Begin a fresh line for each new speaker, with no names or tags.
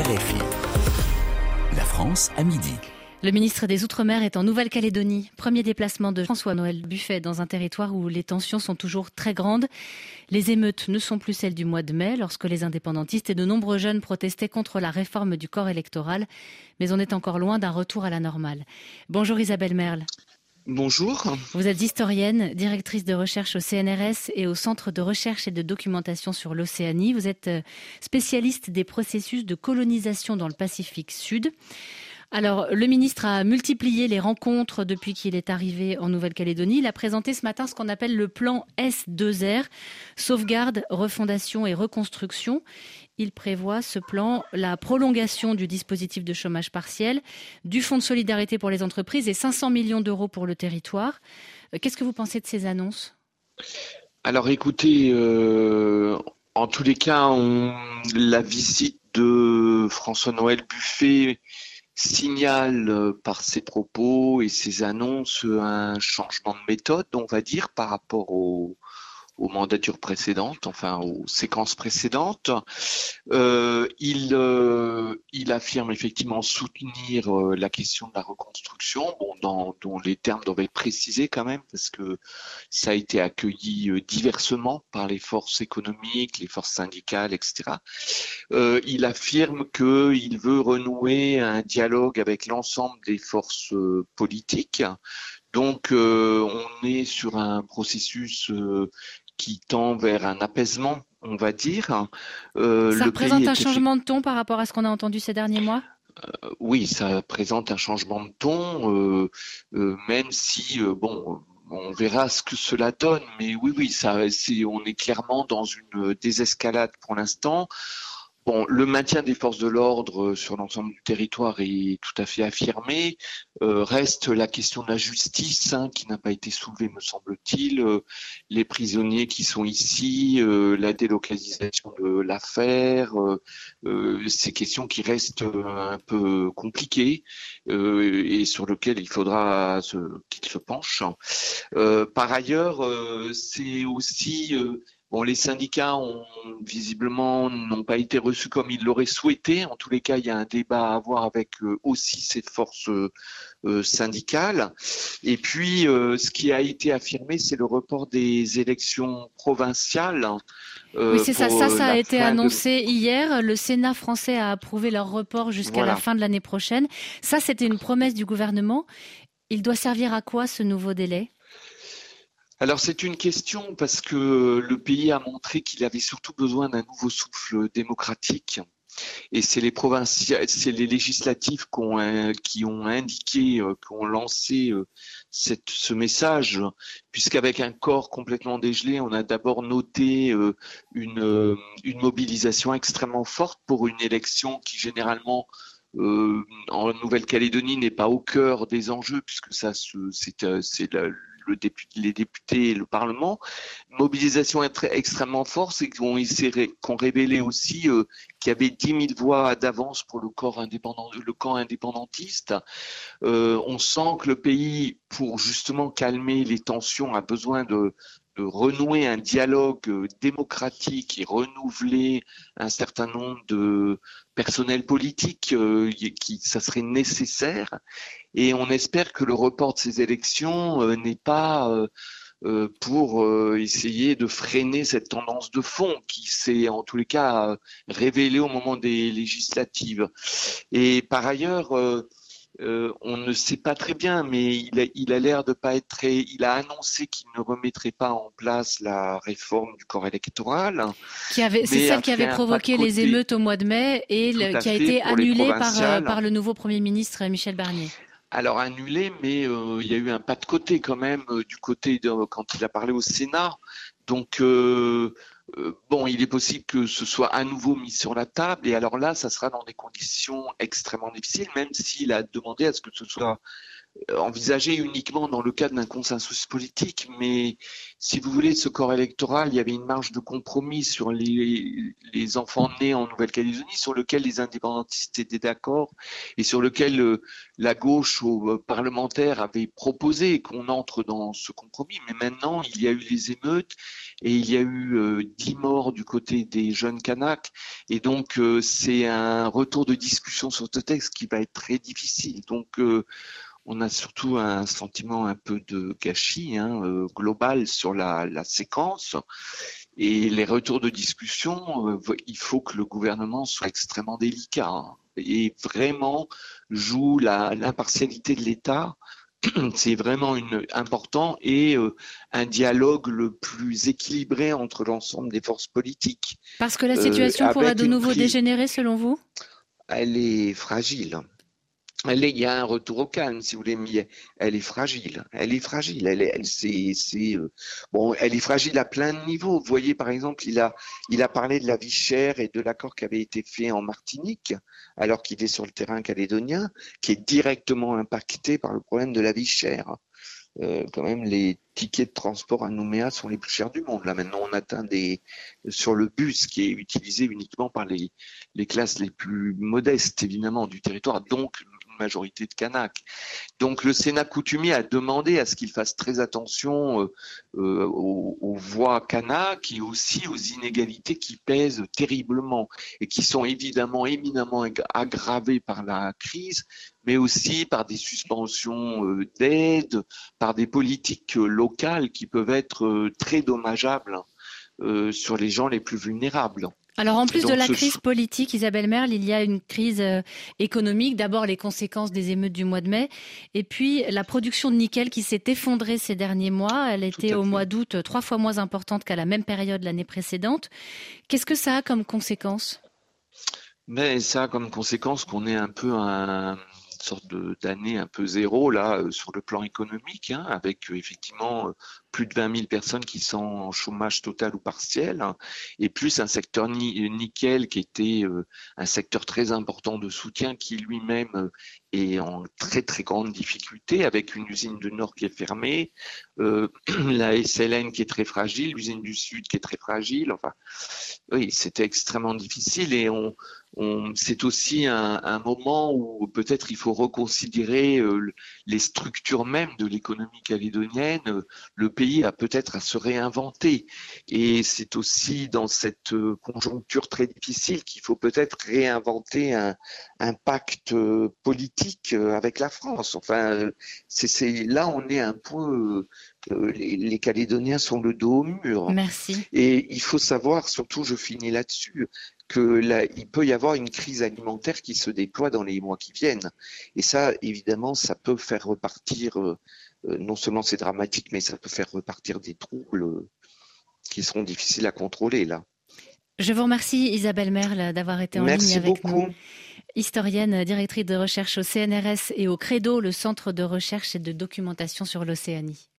RFI. La France à midi.
Le ministre des Outre-mer est en Nouvelle-Calédonie. Premier déplacement de François-Noël Buffet dans un territoire où les tensions sont toujours très grandes. Les émeutes ne sont plus celles du mois de mai, lorsque les indépendantistes et de nombreux jeunes protestaient contre la réforme du corps électoral. Mais on est encore loin d'un retour à la normale. Bonjour Isabelle Merle.
Bonjour.
Vous êtes historienne, directrice de recherche au CNRS et au Centre de recherche et de documentation sur l'Océanie. Vous êtes spécialiste des processus de colonisation dans le Pacifique Sud. Alors, le ministre a multiplié les rencontres depuis qu'il est arrivé en Nouvelle-Calédonie. Il a présenté ce matin ce qu'on appelle le plan S2R, sauvegarde, refondation et reconstruction. Il prévoit ce plan la prolongation du dispositif de chômage partiel, du fonds de solidarité pour les entreprises et 500 millions d'euros pour le territoire. Qu'est-ce que vous pensez de ces annonces ?
Alors écoutez, en tous les cas, la visite de François-Noël Buffet signale par ses propos et ses annonces un changement de méthode, on va dire, par rapport aux mandatures précédentes, enfin aux séquences précédentes. Il affirme effectivement soutenir la question de la reconstruction, dont les termes doivent être précisés quand même, parce que ça a été accueilli diversement par les forces économiques, les forces syndicales, etc. Il affirme qu'il veut renouer un dialogue avec l'ensemble des forces politiques. Donc, on est sur un processus qui tend vers un apaisement, on va dire.
Ça représente un changement de ton par rapport à ce qu'on a entendu ces derniers mois ?
Oui, ça présente un changement de ton, même si, on verra ce que cela donne. Mais oui, on est clairement dans une désescalade pour l'instant. Bon, le maintien des forces de l'ordre sur l'ensemble du territoire est tout à fait affirmé. Reste la question de la justice, qui n'a pas été soulevée, me semble-t-il. Les prisonniers qui sont ici, la délocalisation de l'affaire, ces questions qui restent un peu compliquées et sur lesquelles il faudra qu'il se penche. Par ailleurs, c'est aussi... les syndicats n'ont pas été reçus comme ils l'auraient souhaité. En tous les cas, il y a un débat à avoir avec aussi ces forces syndicales. Et puis, ce qui a été affirmé, c'est le report des élections provinciales.
Oui, c'est ça. Ça a été annoncé hier. Le Sénat français a approuvé leur report jusqu'à la fin de l'année prochaine. Ça, c'était une promesse du gouvernement. Il doit servir à quoi, ce nouveau délai ?
Alors c'est une question parce que le pays a montré qu'il avait surtout besoin d'un nouveau souffle démocratique. Et c'est les législatives qui ont indiqué, qui ont lancé ce message, puisqu'avec un corps complètement dégelé, on a d'abord noté une mobilisation extrêmement forte pour une élection qui généralement en Nouvelle-Calédonie n'est pas au cœur des enjeux, puisque les députés et le Parlement. Mobilisation extrêmement forte et qui ont révélé aussi qu'il y avait 10 000 voix d'avance pour le camp indépendantiste. On sent que le pays, pour justement calmer les tensions, a besoin de renouer un dialogue démocratique et renouveler un certain nombre de personnels politiques ça serait nécessaire. Et on espère que le report de ces élections n'est pas pour essayer de freiner cette tendance de fond qui s'est en tous les cas révélée au moment des législatives. Et par ailleurs, on ne sait pas très bien, mais il a l'air de pas être très. Il a annoncé qu'il ne remettrait pas en place la réforme du corps électoral.
C'est celle qui avait provoqué les émeutes au mois de mai et qui a été annulée par le nouveau Premier ministre Michel Barnier.
Alors annulé, mais il y a eu un pas de côté quand même du côté quand il a parlé au Sénat. Donc il est possible que ce soit à nouveau mis sur la table. Et alors là, ça sera dans des conditions extrêmement difficiles, même s'il a demandé à ce que ce soit envisagé uniquement dans le cadre d'un consensus politique, mais si vous voulez, ce corps électoral, il y avait une marge de compromis sur les enfants nés en Nouvelle-Calédonie, sur lequel les indépendantistes étaient d'accord et sur lequel la gauche parlementaire avait proposé qu'on entre dans ce compromis. Mais maintenant, il y a eu les émeutes et il y a eu 10 morts du côté des jeunes Kanaks. Et donc, c'est un retour de discussion sur ce texte qui va être très difficile. Donc, on a surtout un sentiment un peu de gâchis global sur la séquence. Et les retours de discussion, il faut que le gouvernement soit extrêmement délicat et vraiment joue l'impartialité de l'État. C'est vraiment important et un dialogue le plus équilibré entre l'ensemble des forces politiques.
Parce que la situation pourrait de nouveau dégénérer selon vous ?
Elle est fragile. Il y a un retour au calme, si vous voulez, mais elle est fragile. Elle est fragile. Elle est fragile à plein de niveaux. Vous voyez, par exemple, il a parlé de la vie chère et de l'accord qui avait été fait en Martinique, alors qu'il est sur le terrain calédonien, qui est directement impacté par le problème de la vie chère. Quand même, les tickets de transport à Nouméa sont les plus chers du monde. Là, maintenant, on atteint sur le bus qui est utilisé uniquement par les classes les plus modestes, évidemment, du territoire, donc une majorité de Kanaks. Donc, le Sénat coutumier a demandé à ce qu'il fasse très attention aux voix Kanaks et aussi aux inégalités qui pèsent terriblement et qui sont évidemment éminemment aggravées par la crise, mais aussi par des suspensions d'aide, par des politiques locales qui peuvent être très dommageables sur les gens les plus vulnérables.
Alors en plus de la crise politique, Isabelle Merle, il y a une crise économique. D'abord les conséquences des émeutes du mois de mai et puis la production de nickel qui s'est effondrée ces derniers mois. Elle était au mois d'août 3 fois moins importante qu'à la même période l'année précédente. Qu'est-ce que ça a comme conséquence ?
Mais ça a comme conséquence qu'on est un peu une sorte d'année un peu zéro là sur le plan économique, avec effectivement plus de 20 000 personnes qui sont en chômage total ou partiel, et plus un secteur nickel qui était un secteur très important de soutien qui lui-même est en très très grande difficulté, avec une usine du Nord qui est fermée, la SLN qui est très fragile, l'usine du Sud qui est très fragile. Enfin, oui, c'était extrêmement difficile et c'est aussi un moment où peut-être il faut reconsidérer les structures même de l'économie calédonienne. Le pays a peut-être à se réinventer et c'est aussi dans cette conjoncture très difficile qu'il faut peut-être réinventer un pacte politique avec la France. Enfin, là on est un peu les Calédoniens sont le dos au mur.
Merci.
Et il faut savoir, surtout je finis là-dessus, il peut y avoir une crise alimentaire qui se déploie dans les mois qui viennent. Et ça, évidemment, ça peut faire repartir, non seulement c'est dramatique, mais ça peut faire repartir des troubles qui seront difficiles à contrôler, là.
Je vous remercie Isabelle Merle d'avoir été en ligne avec nous. Historienne, directrice de recherche au CNRS et au CREDO, le Centre de recherche et de documentation sur l'Océanie.